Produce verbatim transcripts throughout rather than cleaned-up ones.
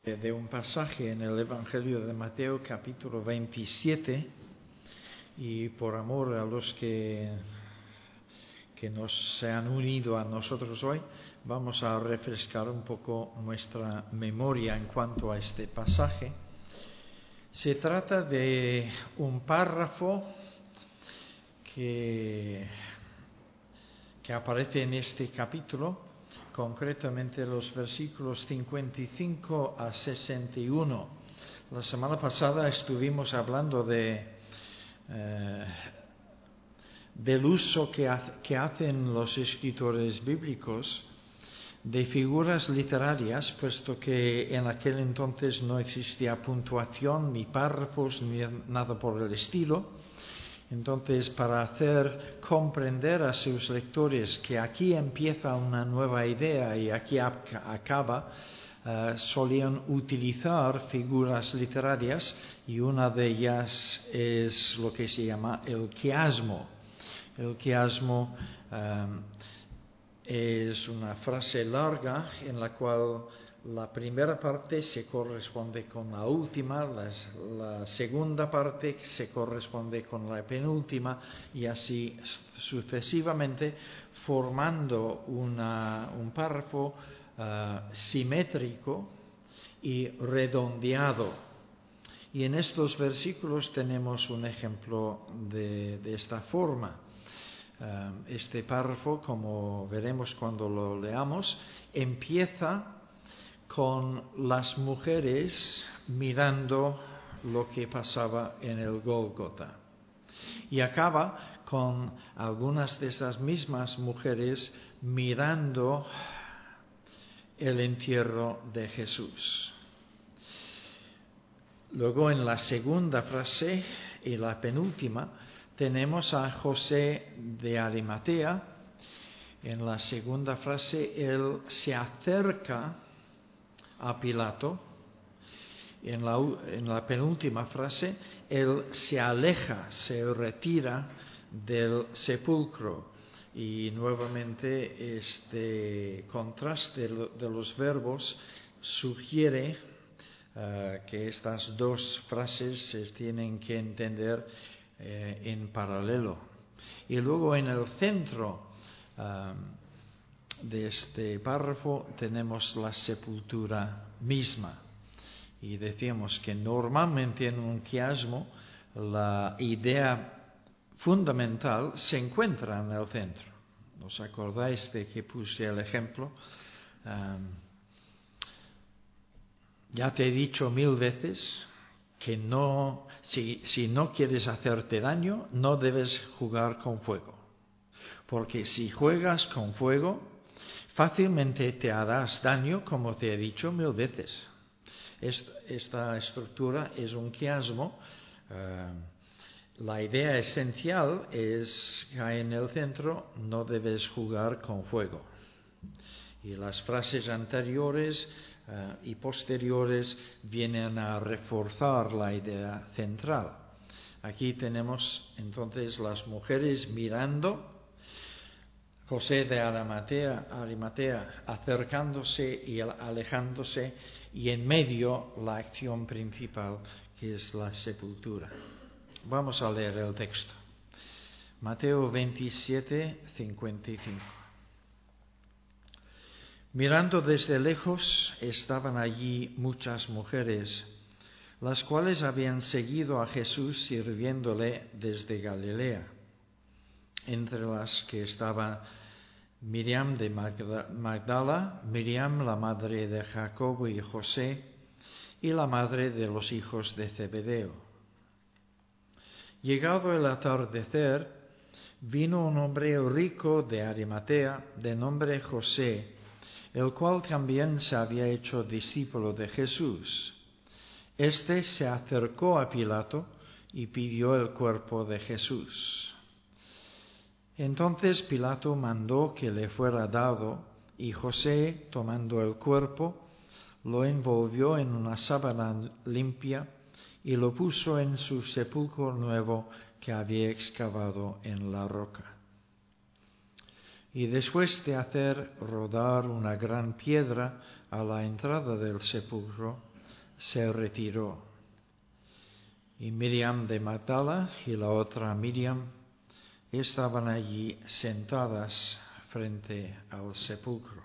De un pasaje en el Evangelio de Mateo capítulo veintisiete, y por amor a los que, que nos se han unido a nosotros hoy, vamos a refrescar un poco nuestra memoria en cuanto a este pasaje. Se trata de un párrafo que, que aparece en este capítulo, concretamente los versículos cincuenta y cinco a sesenta y uno. La semana pasada estuvimos hablando de, eh, del uso que, ha, que hacen los escritores bíblicos de figuras literarias, puesto que en aquel entonces no existía puntuación, ni párrafos, ni nada por el estilo. Entonces, para hacer comprender a sus lectores que aquí empieza una nueva idea y aquí acaba, uh, solían utilizar figuras literarias, y una de ellas es lo que se llama el quiasmo. El quiasmo um, es una frase larga en la cual la primera parte se corresponde con la última, la, la segunda parte se corresponde con la penúltima, y así sucesivamente, formando una, un párrafo uh, simétrico y redondeado. Y en estos versículos tenemos un ejemplo de, de esta forma. Uh, este párrafo, como veremos cuando lo leamos, empieza con las mujeres mirando lo que pasaba en el Gólgota, y acaba con algunas de esas mismas mujeres mirando el entierro de Jesús. Luego, en la segunda frase y la penúltima, tenemos a José de Arimatea. En la segunda frase, él se acerca a Pilato. En la, en la penúltima frase, él se aleja, se retira del sepulcro. Y nuevamente este contraste de los verbos sugiere uh, que estas dos frases se tienen que entender eh, en paralelo. Y luego en el centro um, de este párrafo tenemos la sepultura misma, y decíamos que normalmente en un quiasmo la idea fundamental se encuentra en el centro. ¿Os acordáis de que puse el ejemplo? Um, ya te he dicho mil veces que no, si, si no quieres hacerte daño, no debes jugar con fuego, porque si juegas con fuego, fácilmente te harás daño, como te he dicho mil veces. Esta, esta estructura es un quiasmo. Uh, la idea esencial es que en el centro no debes jugar con fuego. Y las frases anteriores uh, y posteriores vienen a reforzar la idea central. Aquí tenemos entonces las mujeres mirando, José de Arimatea, Arimatea acercándose y alejándose, y en medio la acción principal, que es la sepultura. Vamos a leer el texto. Mateo veintisiete, cincuenta y cinco. Mirando desde lejos, estaban allí muchas mujeres, las cuales habían seguido a Jesús sirviéndole desde Galilea, entre las que estaba Miriam de Magdala, Miriam la madre de Jacobo y José, y la madre de los hijos de Zebedeo. Llegado el atardecer, vino un hombre rico de Arimatea, de nombre José, el cual también se había hecho discípulo de Jesús. Este se acercó a Pilato y pidió el cuerpo de Jesús. Entonces Pilato mandó que le fuera dado, y José, tomando el cuerpo, lo envolvió en una sábana limpia y lo puso en su sepulcro nuevo que había excavado en la roca. Y después de hacer rodar una gran piedra a la entrada del sepulcro, se retiró. Y Miriam de Magdala y la otra Miriam estaban allí sentadas frente al sepulcro.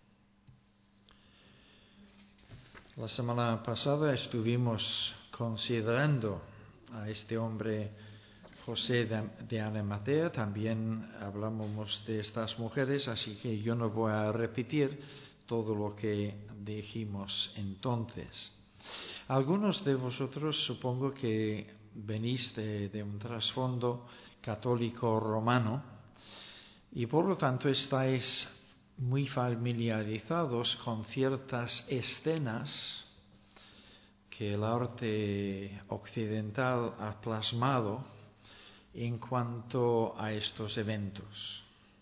La semana pasada estuvimos considerando a este hombre José de Arimatea, también hablamos de estas mujeres, así que yo no voy a repetir todo lo que dijimos entonces. Algunos de vosotros supongo que venís de, de un trasfondo católico romano y por lo tanto estáis muy familiarizados con ciertas escenas que el arte occidental ha plasmado en cuanto a estos eventos.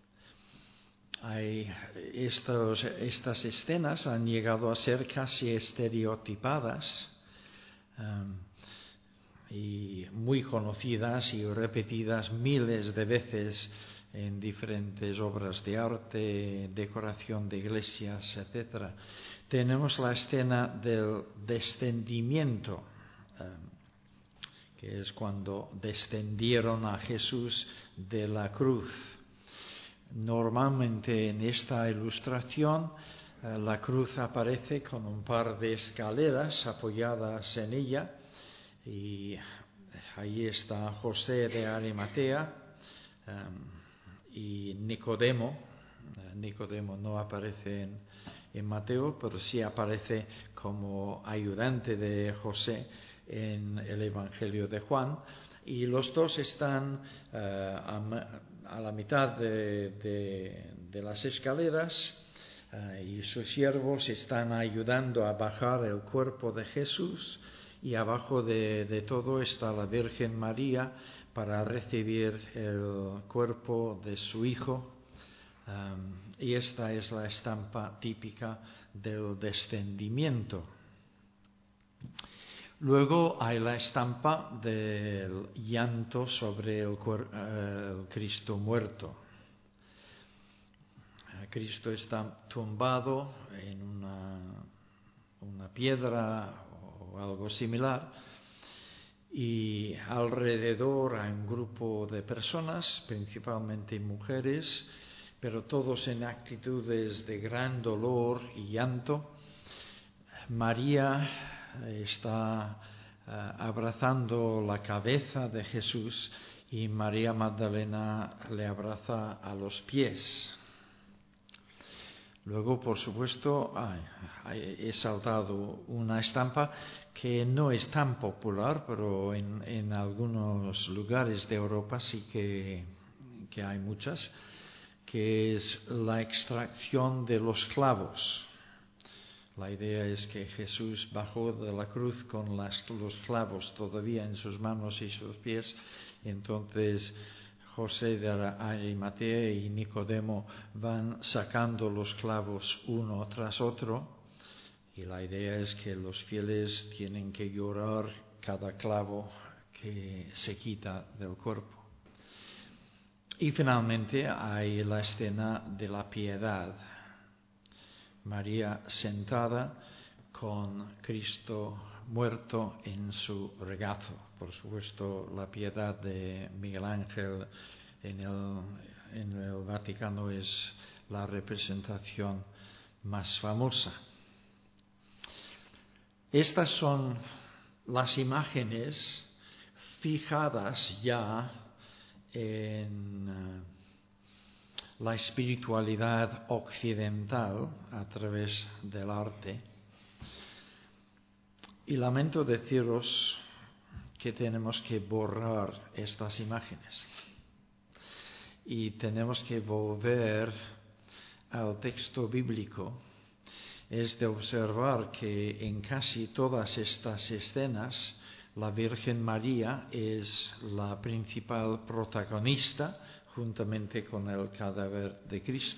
Hay estos, estas escenas han llegado a ser casi estereotipadas um, y muy conocidas y repetidas miles de veces en diferentes obras de arte, decoración de iglesias, etcétera. Tenemos la escena del descendimiento, um, que es cuando descendieron a Jesús de la cruz. Normalmente en esta ilustración eh, la cruz aparece con un par de escaleras apoyadas en ella y ahí está José de Arimatea um, y Nicodemo. Uh, Nicodemo no aparece en, en Mateo, pero sí aparece como ayudante de José en el Evangelio de Juan. Y los dos están uh, a, a la mitad de, de, de las escaleras uh, y sus siervos están ayudando a bajar el cuerpo de Jesús y abajo de, de todo está la Virgen María para recibir el cuerpo de su hijo. Um, y esta es la estampa típica del descendimiento. Luego hay la estampa del llanto sobre el, uh, el Cristo muerto. Cristo está tumbado en una, una piedra o algo similar y alrededor hay un grupo de personas, principalmente mujeres, pero todos en actitudes de gran dolor y llanto. María está uh, abrazando la cabeza de Jesús y María Magdalena le abraza a los pies. Luego, por supuesto, ay, he saltado una estampa que no es tan popular, pero en, en algunos lugares de Europa sí que, que hay muchas, que es la extracción de los clavos. La idea es que Jesús bajó de la cruz con las, los clavos todavía en sus manos y sus pies. Entonces José de Arimatea y Nicodemo van sacando los clavos uno tras otro. Y la idea es que los fieles tienen que llorar cada clavo que se quita del cuerpo. Y finalmente hay la escena de la piedad. María sentada con Cristo muerto en su regazo. Por supuesto, la piedad de Miguel Ángel en el, en el Vaticano es la representación más famosa. Estas son las imágenes fijadas ya en la espiritualidad occidental a través del arte. Y lamento deciros que tenemos que borrar estas imágenes y tenemos que volver al texto bíblico. Es de observar que en casi todas estas escenas la Virgen María es la principal protagonista juntamente con el cadáver de Cristo.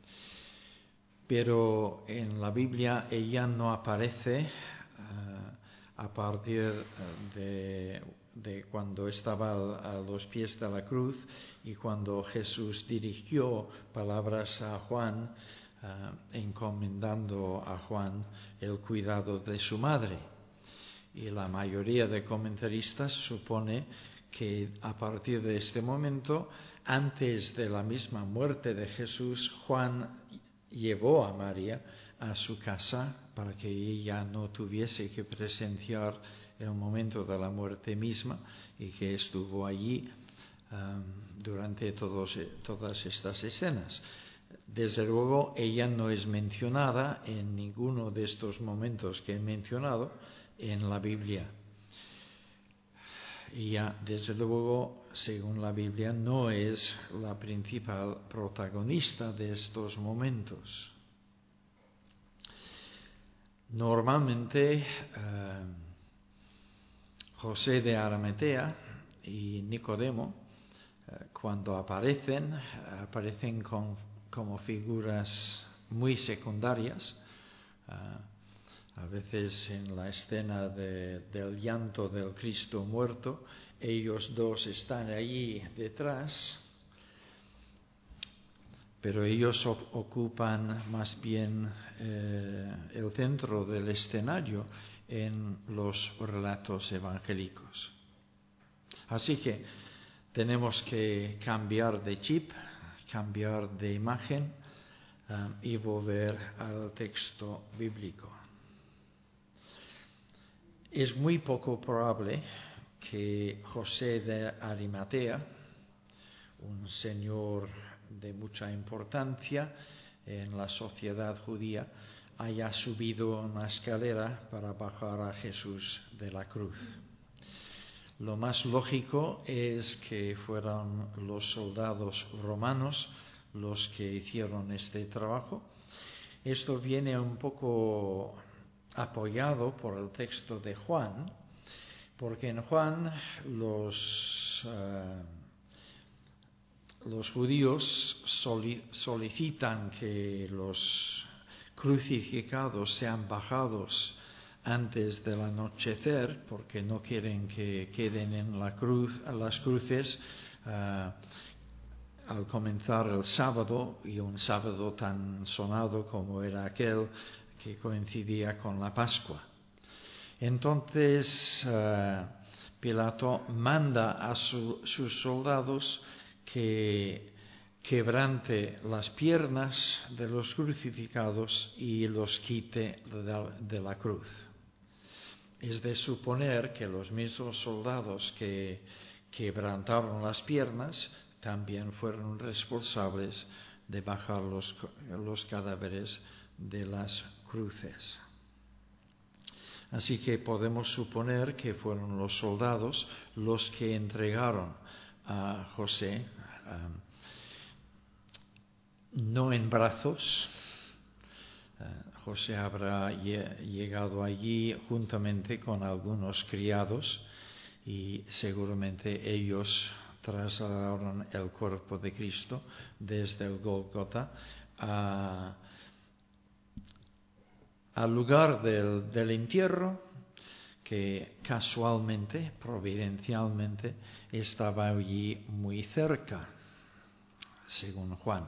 Pero en la Biblia ella no aparece uh, a partir de, de cuando estaba a los pies de la cruz y cuando Jesús dirigió palabras a Juan, uh, encomendando a Juan el cuidado de su madre. Y la mayoría de comentaristas supone que a partir de este momento, antes de la misma muerte de Jesús, Juan llevó a María a su casa para que ella no tuviese que presenciar el momento de la muerte misma y que estuvo allí um, durante todos, todas estas escenas. Desde luego, ella no es mencionada en ninguno de estos momentos que he mencionado en la Biblia. Ella, desde luego, según la Biblia, no es la principal protagonista de estos momentos. Normalmente, eh, José de Arimatea y Nicodemo, eh, cuando aparecen, aparecen con, como figuras muy secundarias. Eh, A veces en la escena de, del llanto del Cristo muerto, ellos dos están allí detrás, pero ellos ocupan más bien eh, el centro del escenario en los relatos evangélicos. Así que tenemos que cambiar de chip, cambiar de imagen um, y volver al texto bíblico. Es muy poco probable que José de Arimatea, un señor de mucha importancia en la sociedad judía, haya subido una escalera para bajar a Jesús de la cruz. Lo más lógico es que fueran los soldados romanos los que hicieron este trabajo. Esto viene un poco apoyado por el texto de Juan, porque en Juan los, uh, los judíos soli- solicitan que los crucificados sean bajados antes del anochecer, porque no quieren que queden en la cruz, las cruces uh, al comenzar el sábado, y un sábado tan sonado como era aquel, que coincidía con la Pascua. Entonces uh, Pilato manda a su, sus soldados que quebrante las piernas de los crucificados y los quite de, de la cruz. Es de suponer que los mismos soldados que quebrantaron las piernas también fueron responsables de bajar los, los cadáveres de las cruces. Así que podemos suponer que fueron los soldados los que entregaron a José, um, no en brazos. Uh, José habrá lle- llegado allí juntamente con algunos criados y seguramente ellos trasladaron el cuerpo de Cristo desde el Gólgota a al lugar del, del entierro, que casualmente, providencialmente, estaba allí muy cerca, según Juan.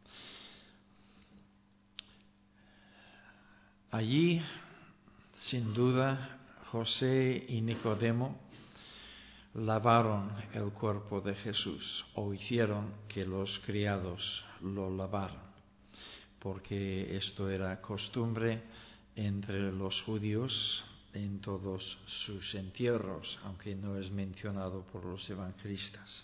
Allí, sin duda, José y Nicodemo lavaron el cuerpo de Jesús, o hicieron que los criados lo lavaran, porque esto era costumbre entre los judíos en todos sus entierros, aunque no es mencionado por los evangelistas.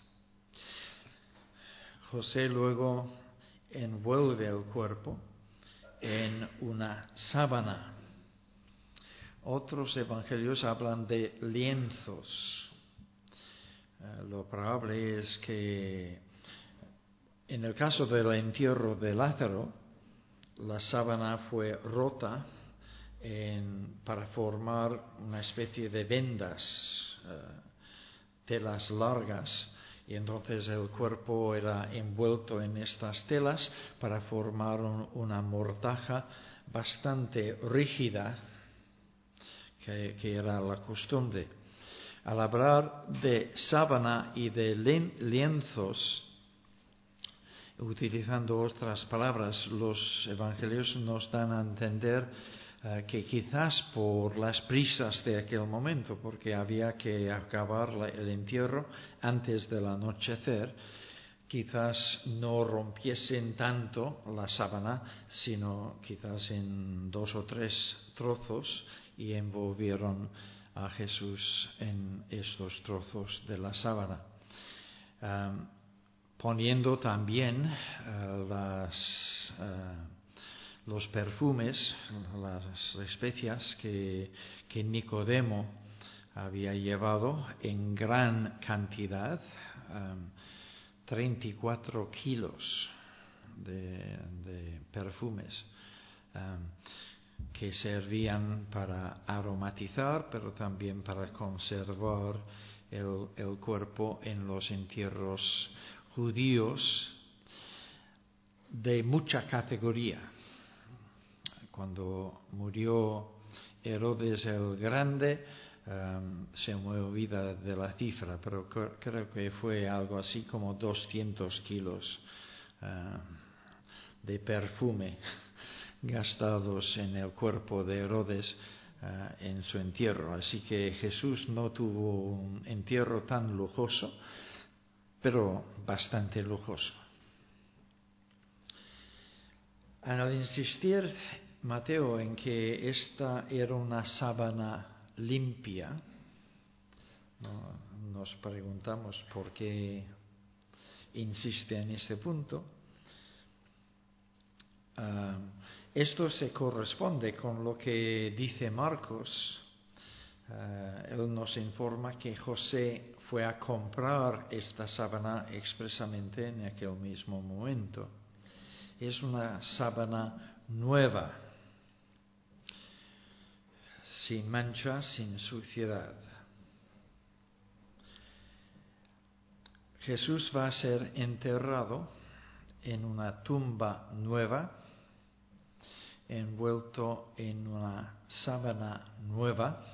José luego envuelve el cuerpo en una sábana. Otros evangelios hablan de lienzos. Uh, lo probable es que en el caso del entierro de Lázaro, la sábana fue rota en, para formar una especie de vendas, uh, telas largas, y entonces el cuerpo era envuelto en estas telas para formar un, una mortaja bastante rígida, que, que era la costumbre. Al hablar de sábana y de lienzos, utilizando otras palabras, los evangelios nos dan a entender uh, que quizás por las prisas de aquel momento, porque había que acabar la, el entierro antes del anochecer, quizás no rompiesen tanto la sábana, sino quizás en dos o tres trozos, y envolvieron a Jesús en estos trozos de la sábana, um, poniendo también uh, las, uh, los perfumes, las especias que, que Nicodemo había llevado en gran cantidad, um, treinta y cuatro kilos de, de perfumes um, que servían para aromatizar, pero también para conservar el, el cuerpo en los entierros judíos de mucha categoría. Cuando murió Herodes el Grande, Um, se me olvida de la cifra, pero cr- creo que fue algo así como doscientos kilos uh, de perfume gastados en el cuerpo de Herodes uh, en su entierro. Así que Jesús no tuvo un entierro tan lujoso, pero bastante lujoso. Al insistir Mateo en que esta era una sábana limpia, ¿no? Nos preguntamos por qué insiste en este punto. Uh, esto se corresponde con lo que dice Marcos. Uh, él nos informa que José fue a comprar esta sábana expresamente en aquel mismo momento. Es una sábana nueva, sin mancha, sin suciedad. Jesús va a ser enterrado en una tumba nueva, envuelto en una sábana nueva.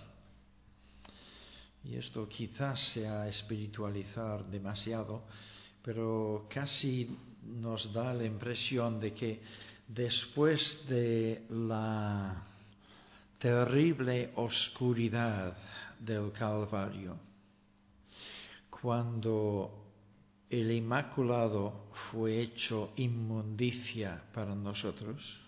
Y esto quizás sea espiritualizar demasiado, pero casi nos da la impresión de que después de la terrible oscuridad del Calvario, cuando el Inmaculado fue hecho inmundicia para nosotros,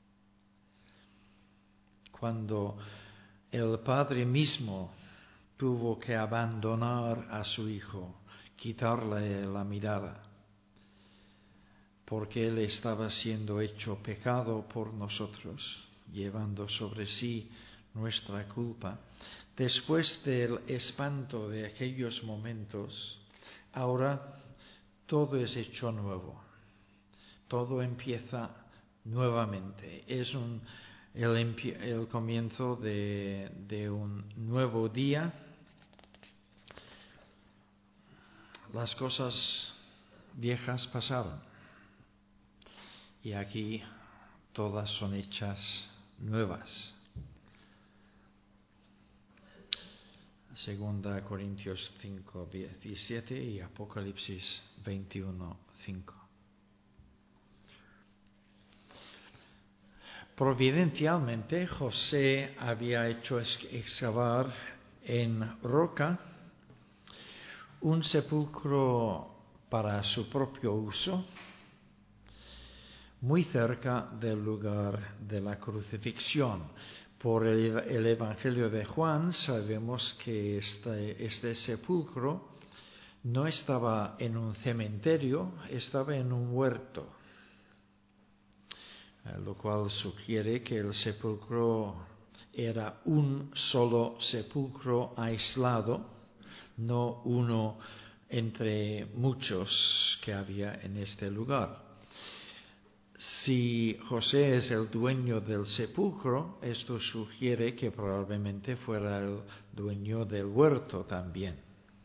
cuando el Padre mismo tuvo que abandonar a su Hijo, quitarle la mirada, porque Él estaba siendo hecho pecado por nosotros, llevando sobre sí nuestra culpa. Después del espanto de aquellos momentos, ahora todo es hecho nuevo, todo empieza nuevamente. Es un, el, el comienzo de, de un nuevo día. Las cosas viejas pasaron y aquí todas son hechas nuevas. Segunda Corintios cinco, diecisiete y Apocalipsis veintiuno, cinco. Providencialmente, José había hecho excavar en roca un sepulcro para su propio uso, muy cerca del lugar de la crucifixión. Por el, el Evangelio de Juan sabemos que este, este sepulcro no estaba en un cementerio, estaba en un huerto, lo cual sugiere que el sepulcro era un solo sepulcro aislado, no uno entre muchos que había en este lugar. Si José es el dueño del sepulcro, esto sugiere que probablemente fuera el dueño del huerto también.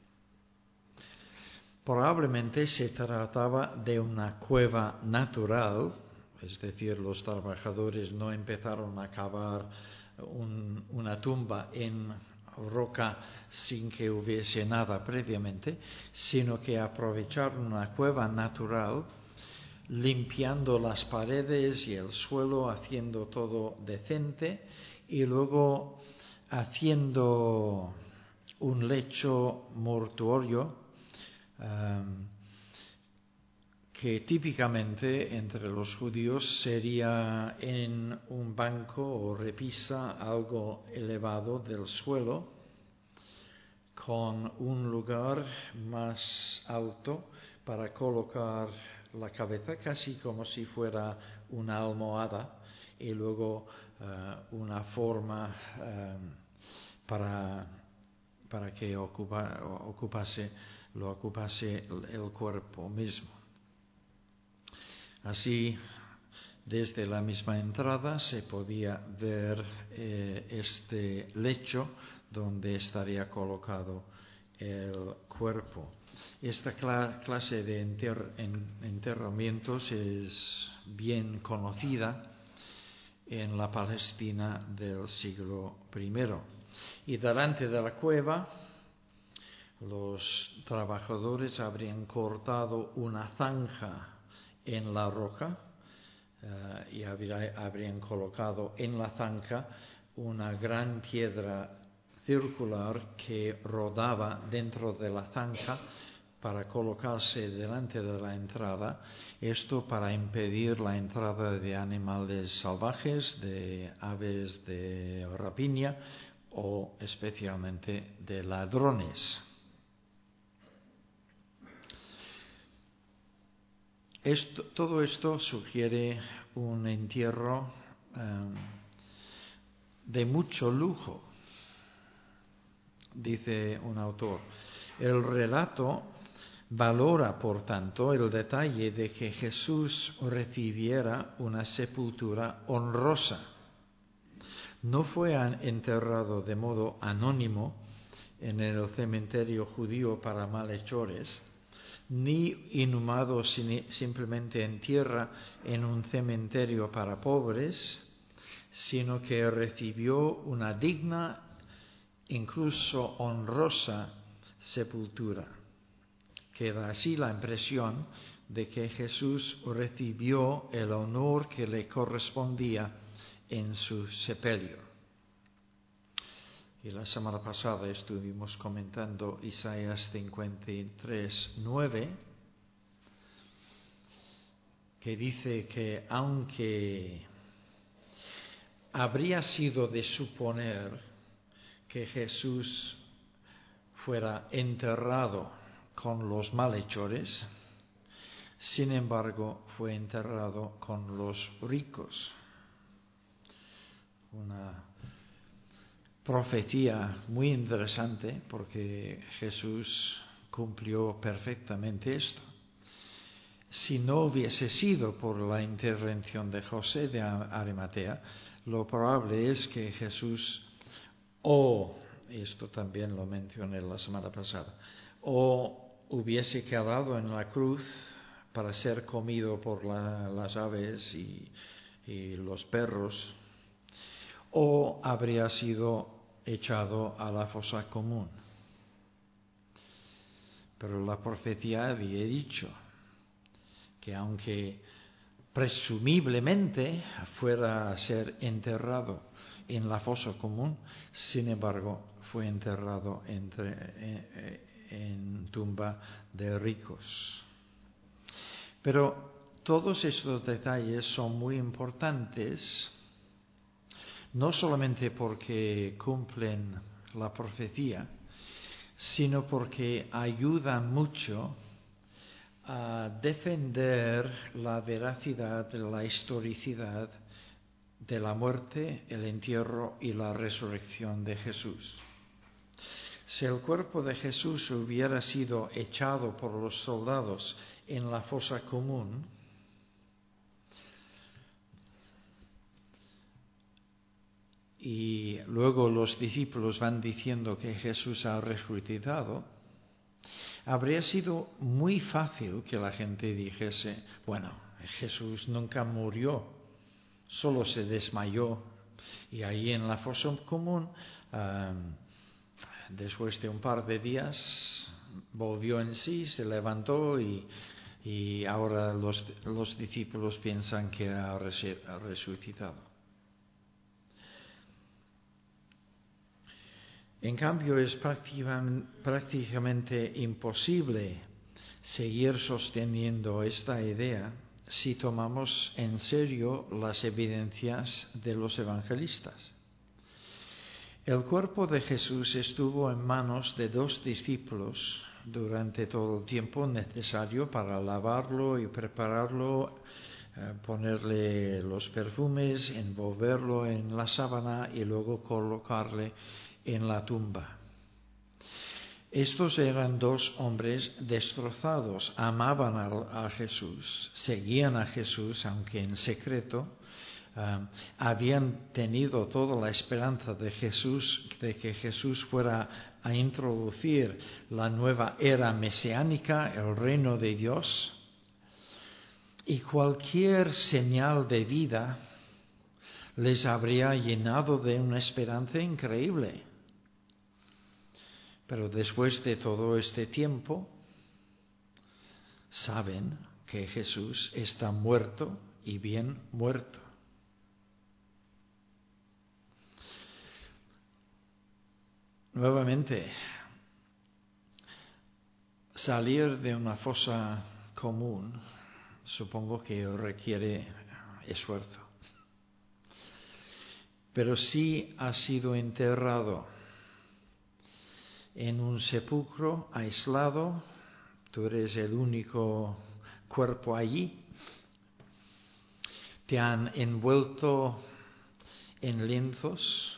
Probablemente se trataba de una cueva natural, es decir, los trabajadores no empezaron a cavar un, una tumba en roca sin que hubiese nada previamente, sino que aprovecharon una cueva natural limpiando las paredes y el suelo, haciendo todo decente, y luego haciendo un lecho mortuorio um, que típicamente entre los judíos sería en un banco o repisa algo elevado del suelo, con un lugar más alto para colocar la cabeza, casi como si fuera una almohada, y luego uh, una forma um, para, para que ocupa, ocupase, lo ocupase el cuerpo mismo. Así, desde la misma entrada se podía ver eh, este lecho donde estaría colocado el cuerpo. Esta cla- clase de enter- en- enterramientos es bien conocida en la Palestina del siglo primero. Y delante de la cueva, los trabajadores habrían cortado una zanja en la roca uh, y habría, habrían colocado en la zanja una gran piedra circular que rodaba dentro de la zanja para colocarse delante de la entrada, esto para impedir la entrada de animales salvajes, de aves de rapiña o especialmente de ladrones. Esto, todo esto sugiere un entierro um, de mucho lujo, dice un autor. El relato valora, por tanto, el detalle de que Jesús recibiera una sepultura honrosa. No fue enterrado de modo anónimo en el cementerio judío para malhechores, ni inhumado simplemente en tierra en un cementerio para pobres, sino que recibió una digna, incluso honrosa sepultura. Queda así la impresión de que Jesús recibió el honor que le correspondía en su sepelio. Y la semana pasada estuvimos comentando Isaías cincuenta y tres, nueve, que dice que aunque habría sido de suponer que Jesús fuera enterrado con los malhechores, sin embargo fue enterrado con los ricos. Una profecía muy interesante porque Jesús cumplió perfectamente esto. Si no hubiese sido por la intervención de José de Arimatea, lo probable es que Jesús, o, esto también lo mencioné la semana pasada, o hubiese quedado en la cruz para ser comido por la, las aves y, y los perros, o habría sido echado a la fosa común. Pero la profecía había dicho que aunque presumiblemente fuera a ser enterrado en la fosa común, sin embargo fue enterrado entre, en, en tumba de ricos. Pero todos estos detalles son muy importantes, no solamente porque cumplen la profecía, sino porque ayudan mucho a defender la veracidad, la historicidad de la muerte, el entierro y la resurrección de Jesús. Si el cuerpo de Jesús hubiera sido echado por los soldados en la fosa común, y luego los discípulos van diciendo que Jesús ha resucitado, habría sido muy fácil que la gente dijese, bueno, Jesús nunca murió, solo se desmayó, y ahí en la fosa común, um, después de un par de días, volvió en sí, se levantó y y ahora los, los discípulos piensan que ha resucitado. En cambio, es prácticamente imposible seguir sosteniendo esta idea si tomamos en serio las evidencias de los evangelistas. El cuerpo de Jesús estuvo en manos de dos discípulos durante todo el tiempo necesario para lavarlo y prepararlo, eh, ponerle los perfumes, envolverlo en la sábana y luego colocarle en la tumba. Estos eran dos hombres destrozados, amaban a, a Jesús, seguían a Jesús, aunque en secreto. Uh, habían tenido toda la esperanza de Jesús, de que Jesús fuera a introducir la nueva era mesiánica, el reino de Dios, y cualquier señal de vida les habría llenado de una esperanza increíble. Pero después de todo este tiempo, saben que Jesús está muerto y bien muerto. Nuevamente, salir de una fosa común supongo que requiere esfuerzo. Pero si ha sido enterrado en un sepulcro aislado, tú eres el único cuerpo allí, te han envuelto en lienzos.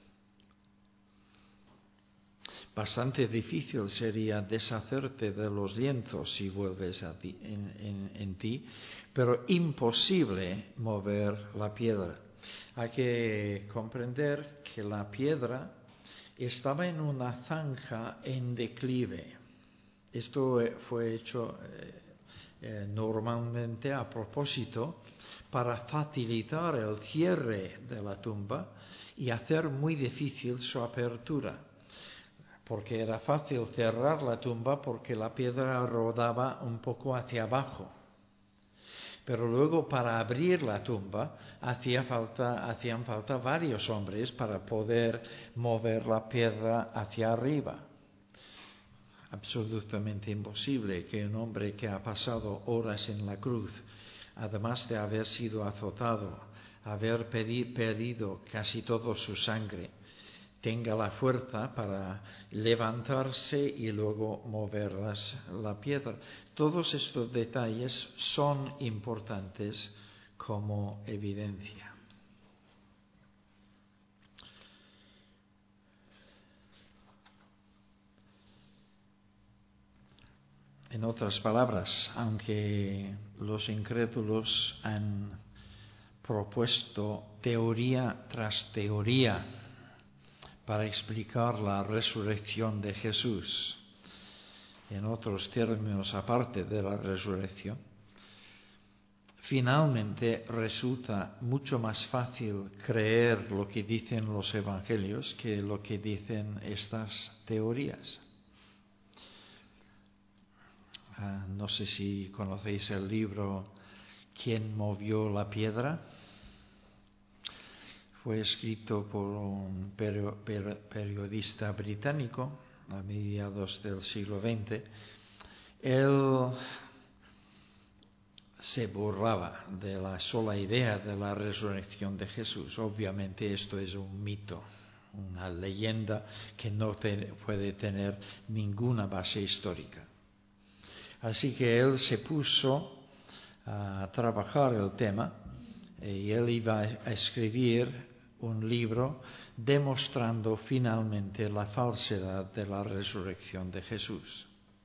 Bastante difícil sería deshacerte de los lienzos si vuelves a ti, en, en, en ti, pero imposible mover la piedra. Hay que comprender que la piedra estaba en una zanja en declive. Esto fue hecho eh, eh, normalmente a propósito para facilitar el cierre de la tumba y hacer muy difícil su apertura. Porque era fácil cerrar la tumba porque la piedra rodaba un poco hacia abajo. Pero luego para abrir la tumba hacía falta, hacían falta varios hombres para poder mover la piedra hacia arriba. Absolutamente imposible que un hombre que ha pasado horas en la cruz, además de haber sido azotado, haber perdido casi toda su sangre, tenga la fuerza para levantarse y luego mover las, la piedra. Todos estos detalles son importantes como evidencia. En otras palabras, aunque los incrédulos han propuesto teoría tras teoría para explicar la resurrección de Jesús, en otros términos aparte de la resurrección, finalmente resulta mucho más fácil creer lo que dicen los evangelios que lo que dicen estas teorías. Uh, no sé si conocéis el libro ¿Quién movió la piedra? Fue escrito por un periodista británico a mediados del siglo veinte. Él se burlaba de la sola idea de la resurrección de Jesús. Obviamente esto es un mito, una leyenda que no te, puede tener ninguna base histórica. Así que él se puso a trabajar el tema y él iba a escribir un libro demostrando finalmente la falsedad de la resurrección de Jesús.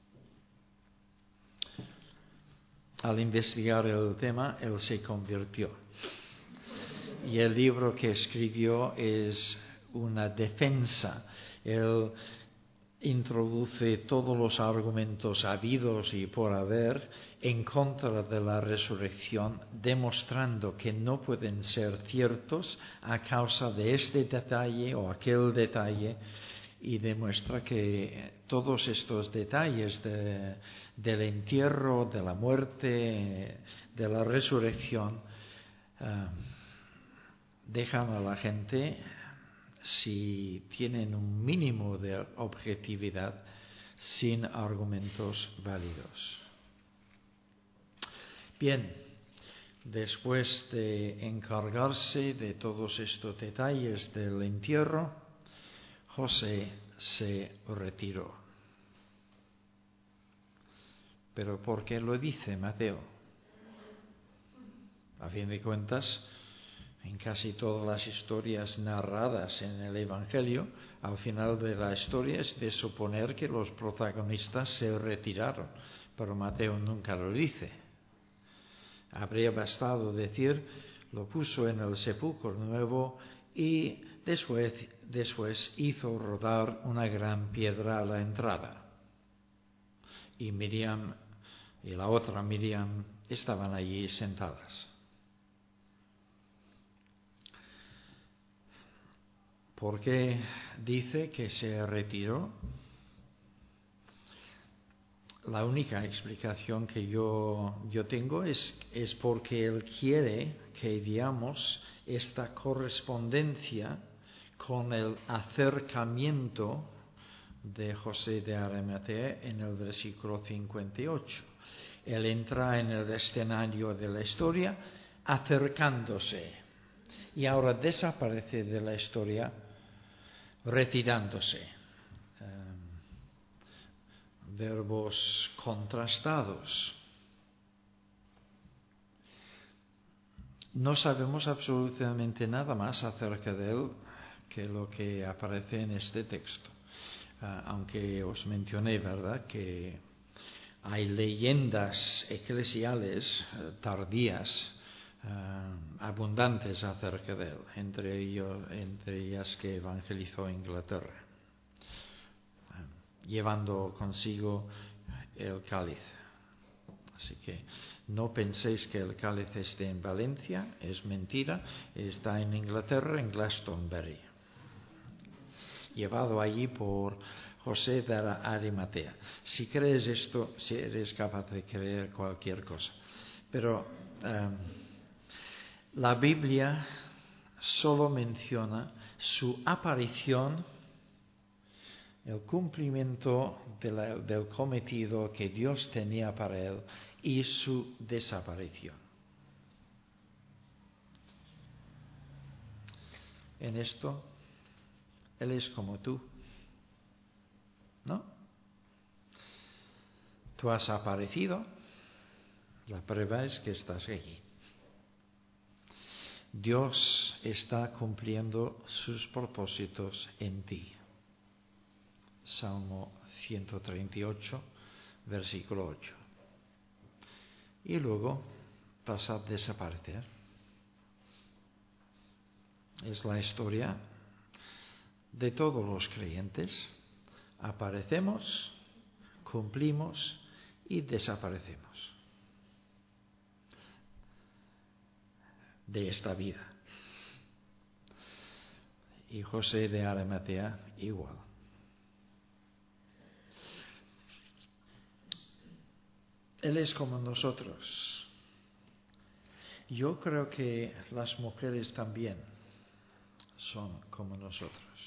Al investigar el tema, él se convirtió. Y el libro que escribió es una defensa. Él introduce todos los argumentos habidos y por haber en contra de la resurrección, demostrando que no pueden ser ciertos a causa de este detalle o aquel detalle, y demuestra que todos estos detalles de, del entierro, de la muerte, de la resurrección, uh, dejan a la gente, si tienen un mínimo de objetividad, sin argumentos válidos. Bien, después de encargarse de todos estos detalles del entierro, José se retiró. ¿Pero por qué lo dice Mateo? A fin de cuentas, en casi todas las historias narradas en el Evangelio, al final de la historia es de suponer que los protagonistas se retiraron, pero Mateo nunca lo dice. Habría bastado decir, lo puso en el sepulcro nuevo y después, después hizo rodar una gran piedra a la entrada. Y Miriam y la otra Miriam estaban allí sentadas. ¿Por qué dice que se retiró? La única explicación que yo, yo tengo es, es porque Él quiere que veamos esta correspondencia con el acercamiento de José de Arimatea en el versículo cincuenta y ocho. Él entra en el escenario de la historia acercándose y ahora desaparece de la historia retirándose. Um, verbos contrastados. No sabemos absolutamente nada más acerca de él que lo que aparece en este texto. Uh, aunque os mencioné, ¿verdad?, que hay leyendas eclesiales uh, tardías, Uh, abundantes acerca de él, entre, ellos, entre ellas que evangelizó Inglaterra, uh, llevando consigo el cáliz. Así que no penséis que el cáliz esté en Valencia, es mentira, está en Inglaterra, en Glastonbury, llevado allí por José de Arimatea. Si crees esto, si eres capaz de creer cualquier cosa. Pero um, la Biblia solo menciona su aparición, el cumplimiento de la, del cometido que Dios tenía para él y su desaparición. En esto, Él es como tú, ¿no? Tú has aparecido, la prueba es que estás aquí. Dios está cumpliendo sus propósitos en ti. Salmo ciento treinta y ocho, versículo ocho. Y luego vas a desaparecer. Es la historia de todos los creyentes. Aparecemos, cumplimos y desaparecemos de esta vida. Y José de Arimatea igual. Él es como nosotros. Yo creo que las mujeres también son como nosotros.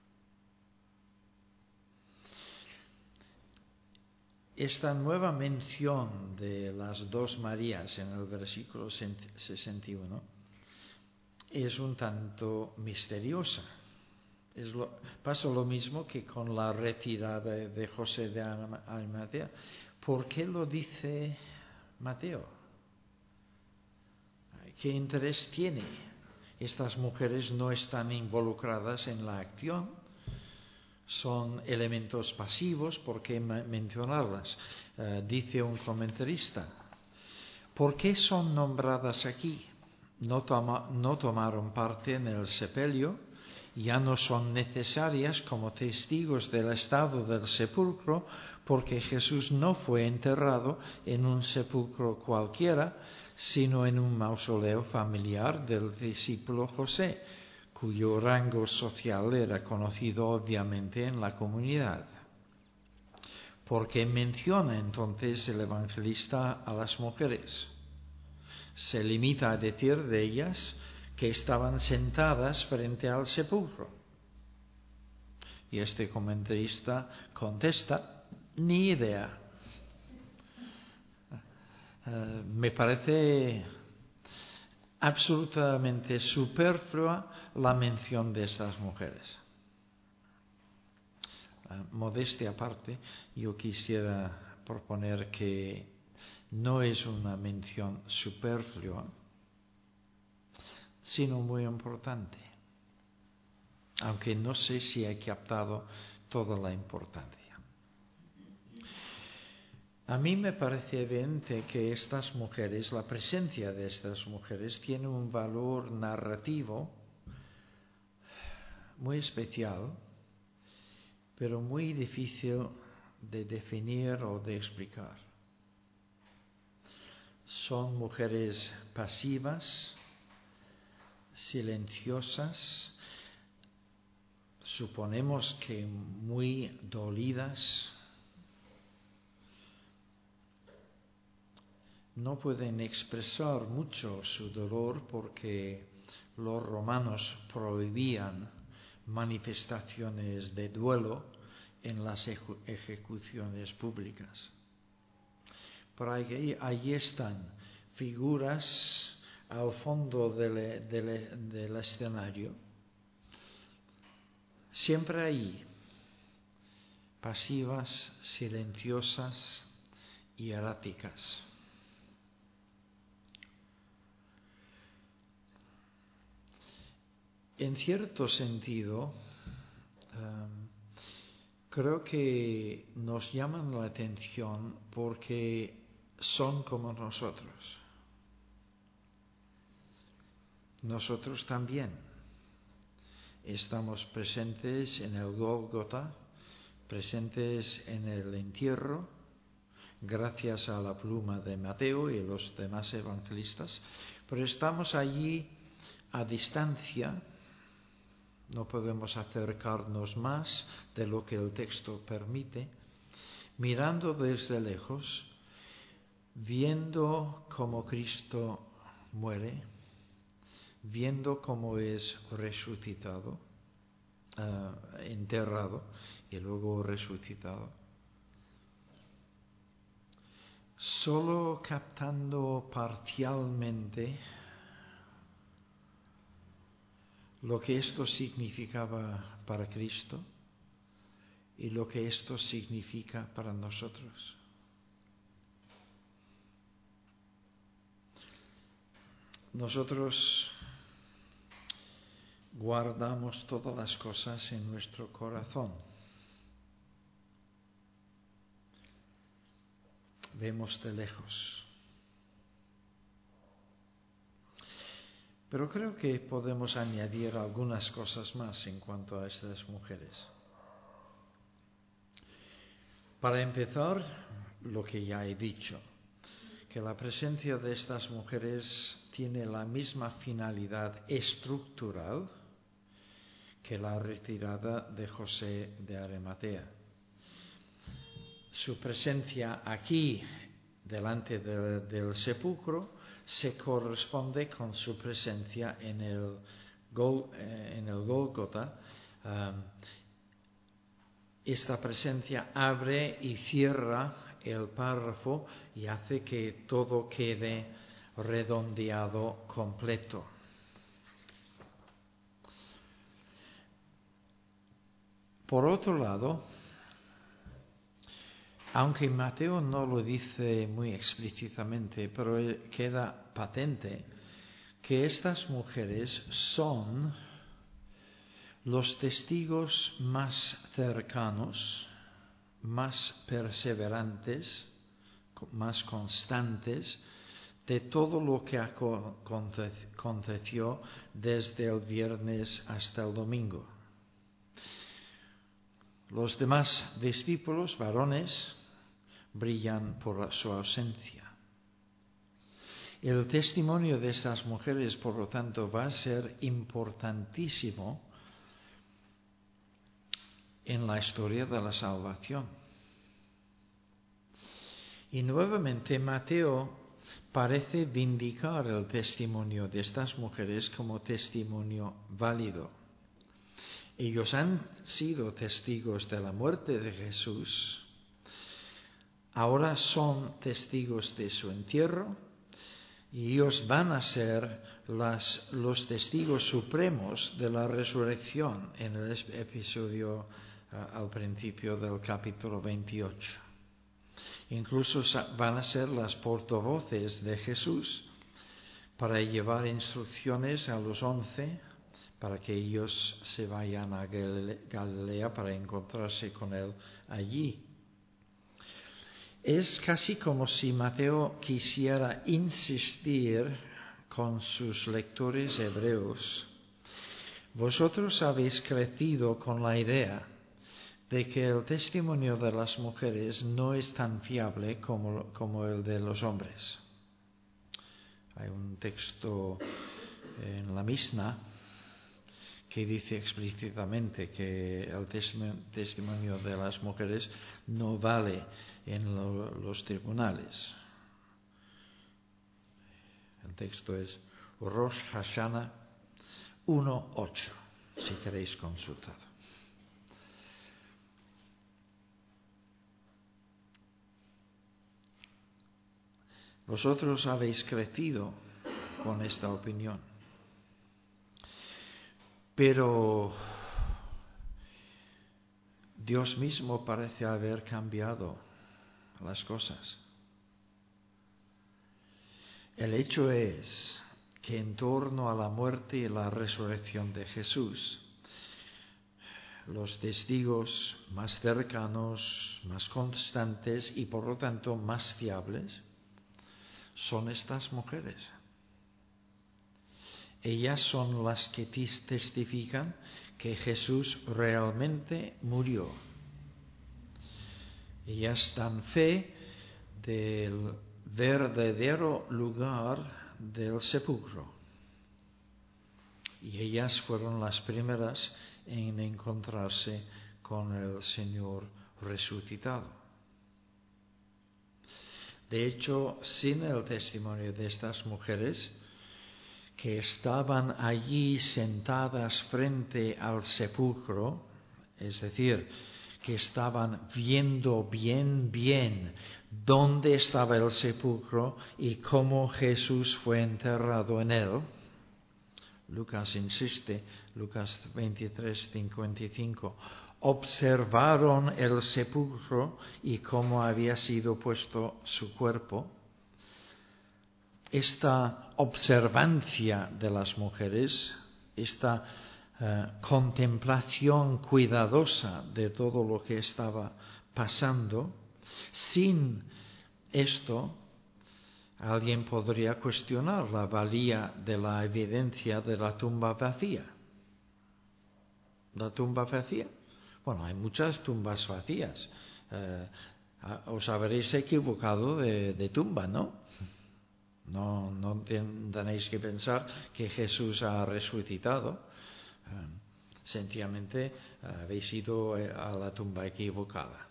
Esta nueva mención de las dos Marías en el versículo sesenta y uno es un tanto misteriosa. Es lo, pasa lo mismo que con la retirada de José de Arimatea. ¿Por qué lo dice Mateo? ¿Qué interés tiene? Estas mujeres no están involucradas en la acción. Son elementos pasivos, ¿por qué mencionarlas? Uh, dice un comentarista. ¿Por qué son nombradas aquí? No, toma, no tomaron parte en el sepelio, ya no son necesarias como testigos del estado del sepulcro, porque Jesús no fue enterrado en un sepulcro cualquiera, sino en un mausoleo familiar del discípulo José, cuyo rango social era conocido obviamente en la comunidad. Porque menciona entonces el evangelista a las mujeres. Se limita a decir de ellas que estaban sentadas frente al sepulcro. Y este comentarista contesta, ni idea. Uh, me parece absolutamente superflua la mención de estas mujeres. Uh, modestia aparte, yo quisiera proponer que no es una mención superflua, sino muy importante, aunque no sé si he captado toda la importancia. A mí me parece evidente que estas mujeres, la presencia de estas mujeres, tiene un valor narrativo muy especial, pero muy difícil de definir o de explicar. Son mujeres pasivas, silenciosas, suponemos que muy dolidas. No pueden expresar mucho su dolor porque los romanos prohibían manifestaciones de duelo en las eje- ejecuciones públicas. Pero ahí, ahí están figuras al fondo del, del, del escenario, siempre ahí, pasivas, silenciosas y erráticas. En cierto sentido, um, creo que nos llaman la atención porque son como nosotros. Nosotros también estamos presentes en el Gólgota, presentes en el entierro, gracias a la pluma de Mateo y los demás evangelistas, pero estamos allí a distancia. No podemos acercarnos más de lo que el texto permite, mirando desde lejos, viendo cómo Cristo muere, viendo cómo es resucitado, uh, enterrado y luego resucitado, solo captando parcialmente lo que esto significaba para Cristo y lo que esto significa para nosotros. Nosotros guardamos todas las cosas en nuestro corazón. Vemos de lejos. Pero creo que podemos añadir algunas cosas más en cuanto a estas mujeres. Para empezar, lo que ya he dicho, que la presencia de estas mujeres tiene la misma finalidad estructural que la retirada de José de Arimatea. Su presencia aquí, delante de, del sepulcro, se corresponde con su presencia en el, Gol, eh, en el Gólgota. Um, esta presencia abre y cierra el párrafo y hace que todo quede redondeado completo. Por otro lado, aunque Mateo no lo dice muy explícitamente, pero queda patente que estas mujeres son los testigos más cercanos, más perseverantes, más constantes de todo lo que aconteció desde el viernes hasta el domingo. Los demás discípulos, varones, brillan por su ausencia. El testimonio de estas mujeres, por lo tanto, va a ser importantísimo en la historia de la salvación. Y nuevamente Mateo parece vindicar el testimonio de estas mujeres como testimonio válido. Ellos han sido testigos de la muerte de Jesús, ahora son testigos de su entierro y ellos van a ser las, los testigos supremos de la resurrección en el episodio uh, al principio del capítulo veintiocho. Incluso van a ser las portavoces de Jesús para llevar instrucciones a los once para que ellos se vayan a Galilea para encontrarse con él allí. Es casi como si Mateo quisiera insistir con sus lectores hebreos. Vosotros habéis crecido con la idea de que el testimonio de las mujeres no es tan fiable como, como el de los hombres. Hay un texto en la Mishnah que dice explícitamente que el testimonio de las mujeres no vale en lo, los tribunales. El texto es Rosh Hashanah uno ocho, si queréis consultarlo. Vosotros habéis crecido con esta opinión, pero Dios mismo parece haber cambiado las cosas. El hecho es que en torno a la muerte y la resurrección de Jesús, los testigos más cercanos, más constantes y por lo tanto más fiables son estas mujeres. Ellas son las que testifican que Jesús realmente murió. Ellas dan fe del verdadero lugar del sepulcro. Y ellas fueron las primeras en encontrarse con el Señor resucitado. De hecho, sin el testimonio de estas mujeres, que estaban allí sentadas frente al sepulcro, es decir, que estaban viendo bien, bien dónde estaba el sepulcro y cómo Jesús fue enterrado en él. Lucas insiste, Lucas veintitrés, cincuenta y cinco, observaron el sepulcro y cómo había sido puesto su cuerpo. Esta observancia de las mujeres, esta uh, contemplación cuidadosa de todo lo que estaba pasando, sin esto, alguien podría cuestionar la valía de la evidencia de la tumba vacía. ¿La tumba vacía? Bueno, hay muchas tumbas vacías. Eh, os habréis equivocado de, de tumba, ¿no? No, no tenéis que pensar que Jesús ha resucitado. Eh, sencillamente habéis ido a la tumba equivocada.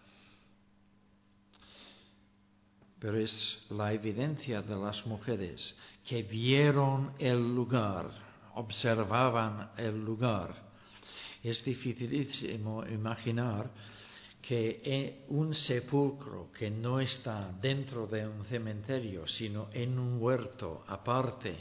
Pero es la evidencia de las mujeres que vieron el lugar, observaban el lugar. Es dificilísimo imaginar que un sepulcro que no está dentro de un cementerio, sino en un huerto aparte,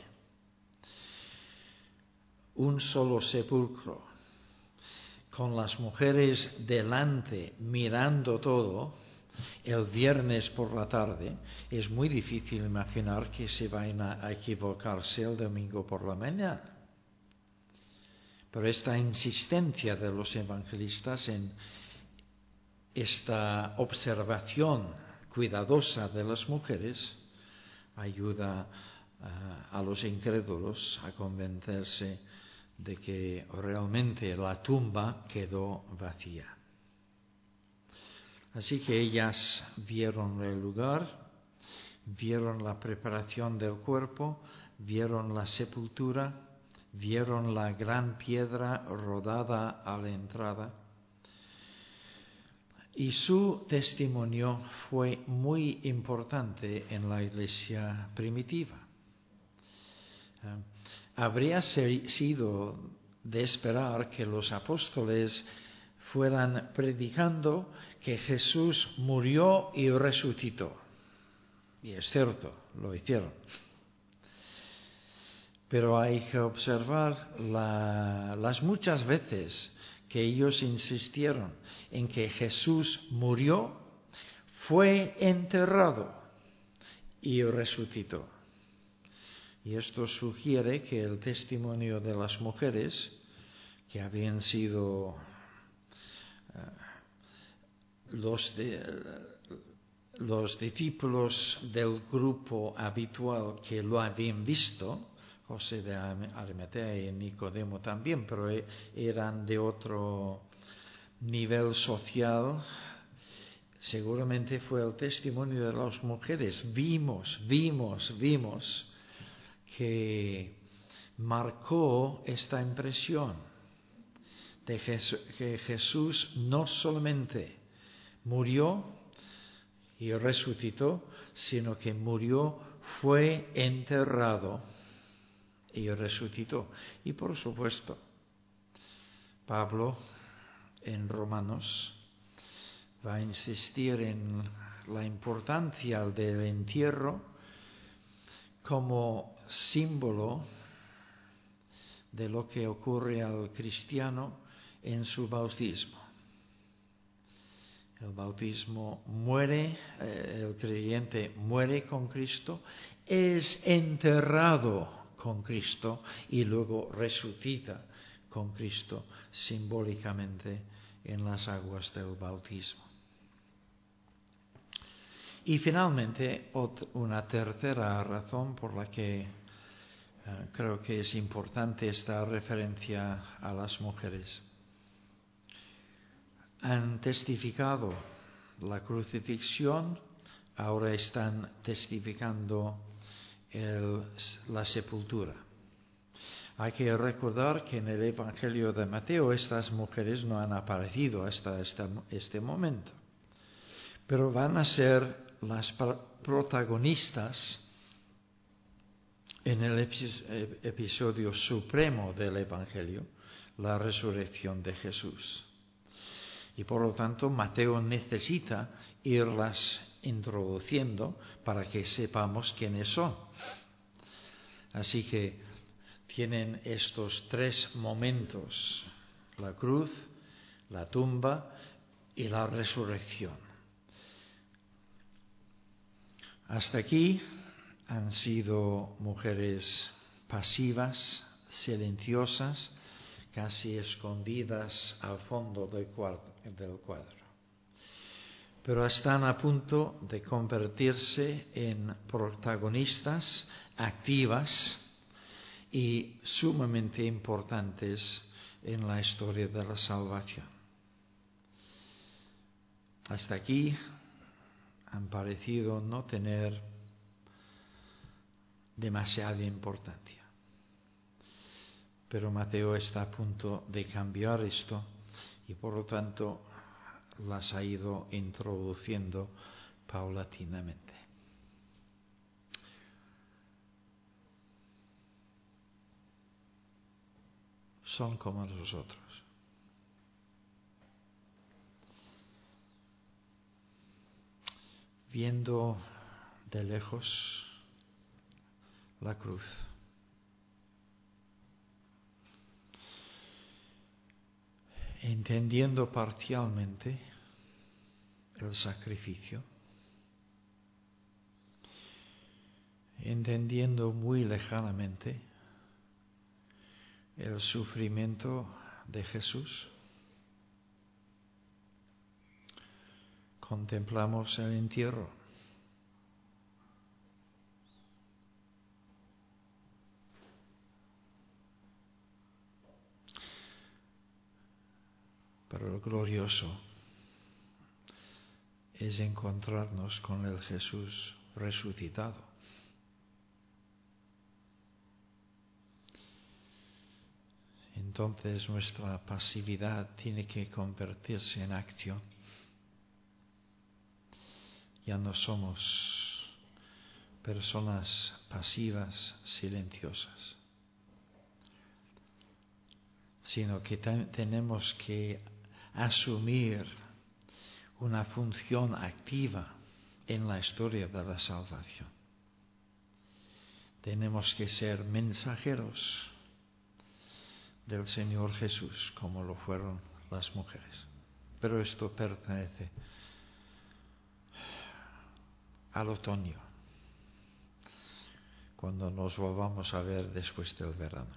un solo sepulcro, con las mujeres delante mirando todo, el viernes por la tarde, es muy difícil imaginar que se vayan a equivocarse el domingo por la mañana. Pero esta insistencia de los evangelistas en esta observación cuidadosa de las mujeres ayuda uh, a los incrédulos a convencerse de que realmente la tumba quedó vacía. Así que ellas vieron el lugar, vieron la preparación del cuerpo, vieron la sepultura, vieron la gran piedra rodada a la entrada. Y su testimonio fue muy importante en la iglesia primitiva. Eh, habría sido de esperar que los apóstoles fueran predicando que Jesús murió y resucitó. Y es cierto, lo hicieron. Pero hay que observar la, las muchas veces que ellos insistieron en que Jesús murió, fue enterrado y resucitó. Y esto sugiere que el testimonio de las mujeres, que habían sido uh, los, de, los discípulos del grupo habitual que lo habían visto, José de Arimatea y Nicodemo también, pero eran de otro nivel social. Seguramente fue el testimonio de las mujeres. Vimos, vimos, vimos que marcó esta impresión de que Jesús no solamente murió y resucitó, sino que murió, fue enterrado y resucitó. Y por supuesto, Pablo en Romanos va a insistir en la importancia del entierro como símbolo de lo que ocurre al cristiano en su bautismo. El bautismo muere, eh, el creyente muere con Cristo, es enterrado con Cristo y luego resucita con Cristo simbólicamente en las aguas del bautismo. Y finalmente, una tercera razón por la que uh, creo que es importante esta referencia a las mujeres. Han testificado la crucifixión, ahora están testificando el, la sepultura. Hay que recordar que en el Evangelio de Mateo estas mujeres no han aparecido hasta este, este momento, pero van a ser las protagonistas en el episodio supremo del Evangelio, la resurrección de Jesús. Y por lo tanto Mateo necesita irlas introduciendo para que sepamos quiénes son. Así que tienen estos tres momentos: la cruz, la tumba y la resurrección. Hasta aquí han sido mujeres pasivas, silenciosas, casi escondidas al fondo del cuadro. del cuadro. Pero están a punto de convertirse en protagonistas activas y sumamente importantes en la historia de la salvación. Hasta aquí han parecido no tener demasiada importancia. Pero Mateo está a punto de cambiar esto y por lo tanto las ha ido introduciendo paulatinamente. Son como nosotros. Viendo de lejos la cruz. Entendiendo parcialmente el sacrificio, entendiendo muy lejanamente el sufrimiento de Jesús, contemplamos el entierro. Pero lo glorioso es encontrarnos con el Jesús resucitado. Entonces nuestra pasividad tiene que convertirse en acción. Ya no somos personas pasivas, silenciosas, sino que ten- tenemos que asumir una función activa en la historia de la salvación. Tenemos que ser mensajeros del Señor Jesús, como lo fueron las mujeres. Pero esto pertenece al otoño, cuando nos volvamos a ver después del verano.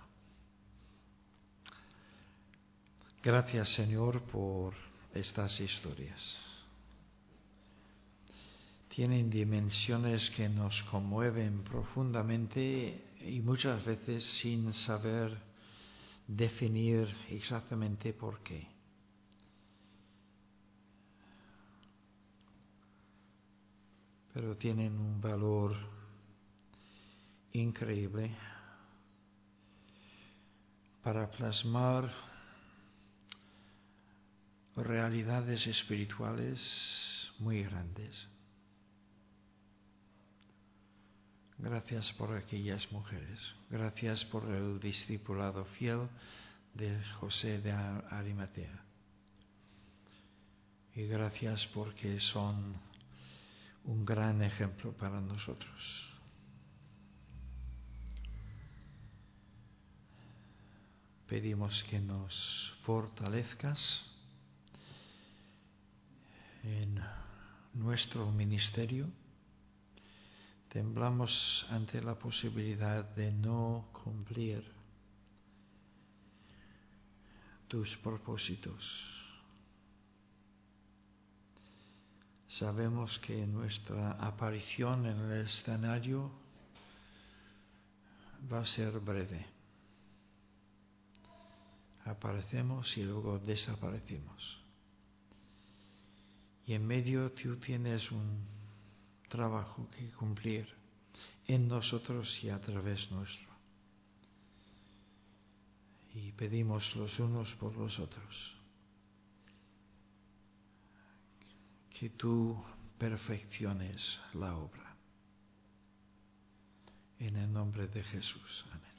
Gracias, Señor, por estas historias. Tienen dimensiones que nos conmueven profundamente y muchas veces sin saber definir exactamente por qué. Pero tienen un valor increíble para plasmar realidades espirituales muy grandes. Gracias por aquellas mujeres. Gracias por el discipulado fiel de José de Arimatea. Y gracias porque son un gran ejemplo para nosotros. Pedimos que nos fortalezcas en nuestro ministerio. Temblamos ante la posibilidad de no cumplir tus propósitos. Sabemos que nuestra aparición en el escenario va a ser breve. Aparecemos y luego desaparecemos. Y en medio tú tienes un trabajo que cumplir en nosotros y a través nuestro. Y pedimos los unos por los otros que tú perfecciones la obra. En el nombre de Jesús. Amén.